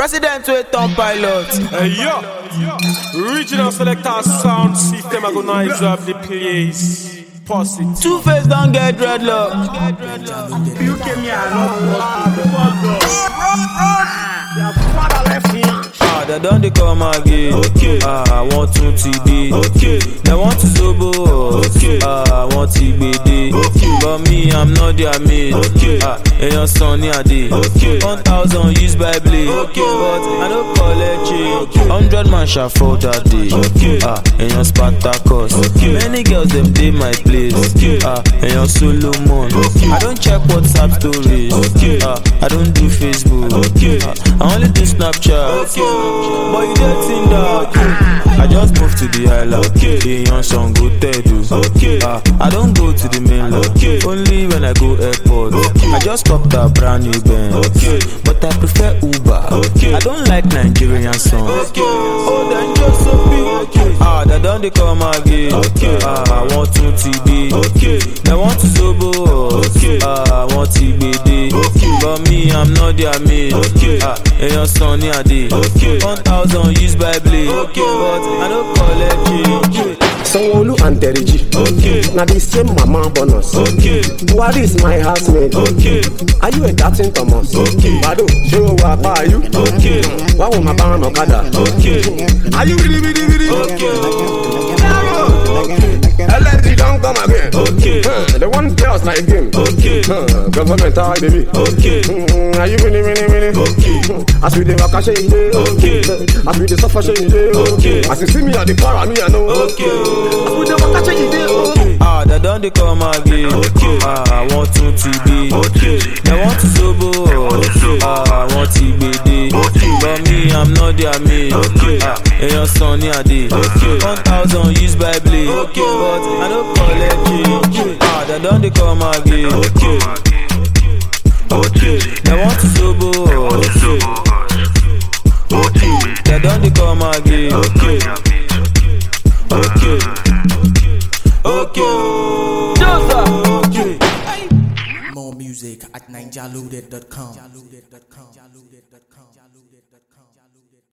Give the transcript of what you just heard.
President with Tom Pilot. Hey yo, regional selector sound system. I go now observe the place. Pause it. Two-Face don't get dreadlock. You came here They done they come again. Okay. I want to TD. Okay. They want to Zobo. Okay. I want TBD. Okay. But me, I'm not their mate. Okay. And your son, yeah, day. Okay. 1,000 used by blade. Okay. But I don't collect it. Okay. 100 man shall fall that day. Okay. And your Spartacus. Okay. Many girls, them day my place. Okay. And your Solomon. Okay. I don't check WhatsApp stories. Okay. I don't do Facebook. Okay. I only do Snapchat. Okay. But you get in that. I just moved to the island. Okay. The young son go Tedu. Okay. I don't go to the mainland. Okay. Only when I go airport. Okay. I just copped a brand new Benz. Okay. But I prefer Uber. Okay. I don't like Nigerian songs. Okay. Oh, then just so big. Okay. They don't they come again. Okay. I want to TD. Okay. They want to Zobo. Okay. I want TBD. Okay. But me, I'm not their mate. Okay. And your son, yeah, day. Okay. 1,000 used by blade. Okay. But I don't collect it. Sanwo-Olu and Teriji. Okay. Now the same mama bonus. Okay. Buhari is my housemate. Okay. Are you a Datin Thomas? Okay. Bado, show up, are you? Okay. Why will my barn Okada? Okay. Are you really? Okay. LNG don't come again. Okay. The one girls like game. Okay. Government high baby. Okay. Are you really? Okay. As we the waka shey dey. Okay. As we the suffer shey dey. Okay. As you see me at the para, me I know. Okay. As we the waka shey dey. Okay. They don't they come again. Okay. I want to TD. Okay. They want to Zobo. Okay. I want TBD. Okay. But me, I'm not their mate. Okay. And your son, yeah, day. Okay. 1,000 used by blade. Okay. But I don't collect it. They don't they come again. Okay. Okay. They want to Zobo. They don't they come again. Okay. Okay. Okay. Okay. More music at ninjaloaded.com.